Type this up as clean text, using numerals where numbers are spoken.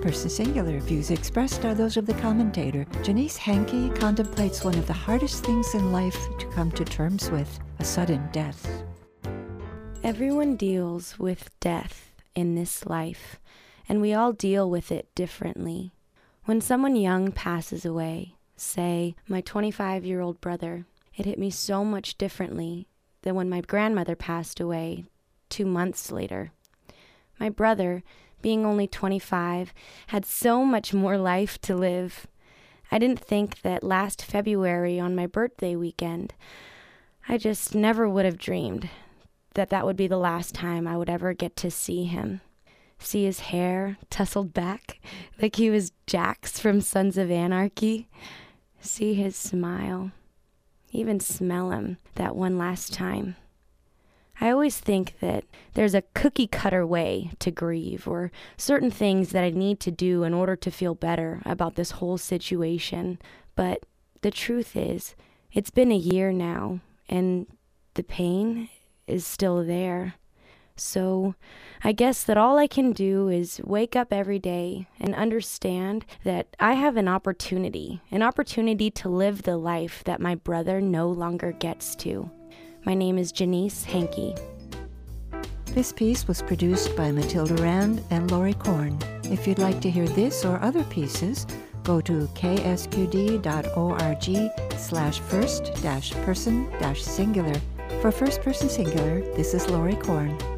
Person Singular. Views expressed are those of the commentator. Janice Hankey contemplates one of the hardest things in life to come to terms with, a sudden death. Everyone deals with death in this life, and we all deal with it differently. When someone young passes away, say my 25-year-old brother, it hit me so much differently than when my grandmother passed away 2 months later. My brother, being only 25, had so much more life to live. I didn't think that last February on my birthday weekend, I just never would have dreamed that that would be the last time I would ever get to see him. See his hair tousled back like he was Jax from Sons of Anarchy. See his smile. Even smell him that one last time. I always think that there's a cookie-cutter way to grieve, or certain things that I need to do in order to feel better about this whole situation. But the truth is, it's been a year now, and the pain is still there. So I guess that all I can do is wake up every day and understand that I have an opportunity to live the life that my brother no longer gets to. My name is Janice Hankey. This piece was produced by Matilda Rand and Lori Korn. If you'd like to hear this or other pieces, go to ksqd.org/first-person-singular. For First Person Singular, this is Lori Korn.